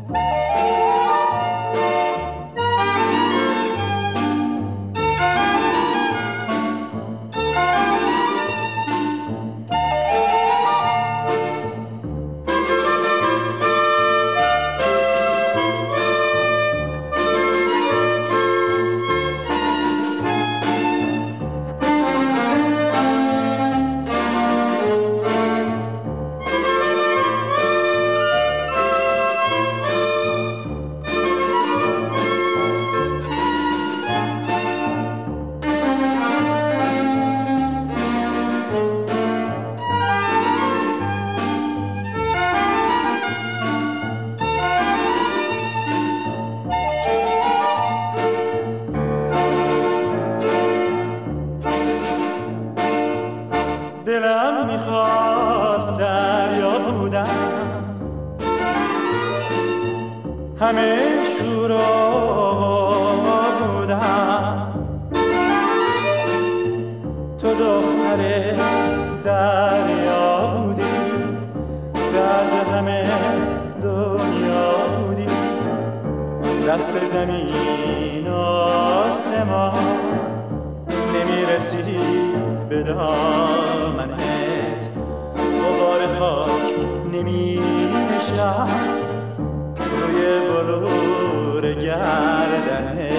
دلم میخواست دریا بودم، همه شور و بودم. تو دختر دریا بودی، راز همه دنیا بودی. دست زمین و آسمان نمیرسی به دامنت، غبار خاک نمی نشست روی بلور گردنت.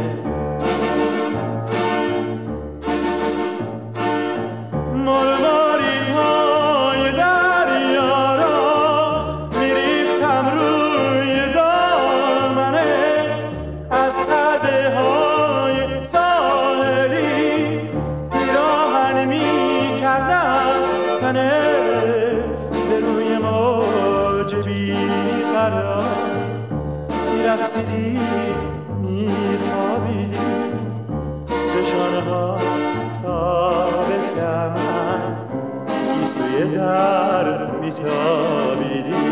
مرماریدهای دریا را میریختم روی دامنت، از خزه های ساحلی پیراهن میکردم تنت. به روی موج بیقرار میرقصیدی میخوابیدی، ز شانه ها تا به کمر گیسوی زر میتابیدی.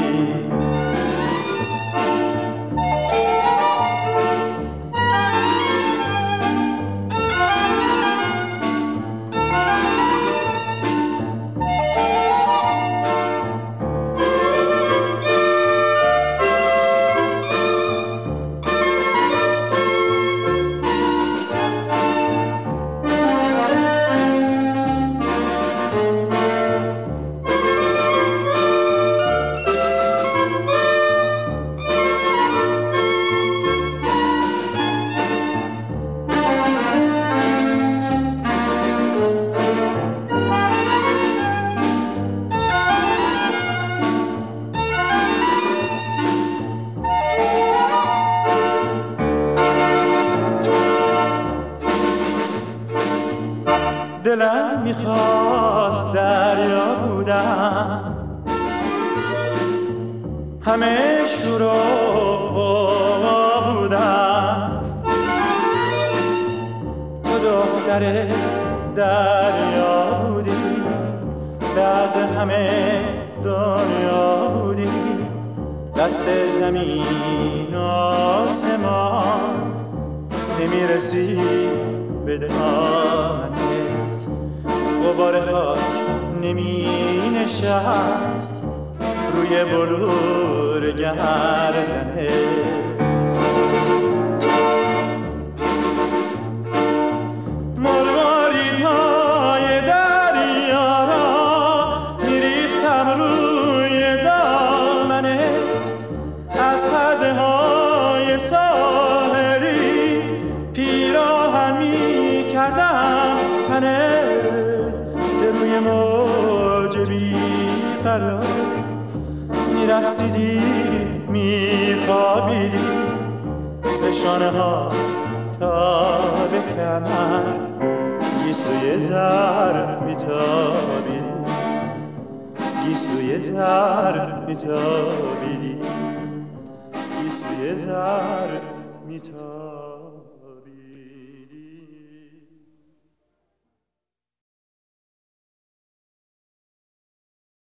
دلم میخواست دریا بودم، همه شور و بودم. تو دختر دریا بودی، راز همه دنیا بودی. دست زمین و آسمان نمیرسی به دامنت، غبار خاک نمی نشست روی بلور گردنت. مرماریدهای دریا را میریختم روی دامنت، از خزه های ساحلی پیراهن میکردم تنت. به روی موج بیقرار میرقصیدی میخوابیدی، ز شانه ها تا به کمر گیسوی زر میتابیدی، گیسوی زر میتابیدی، گیسوی زر میتابیدی.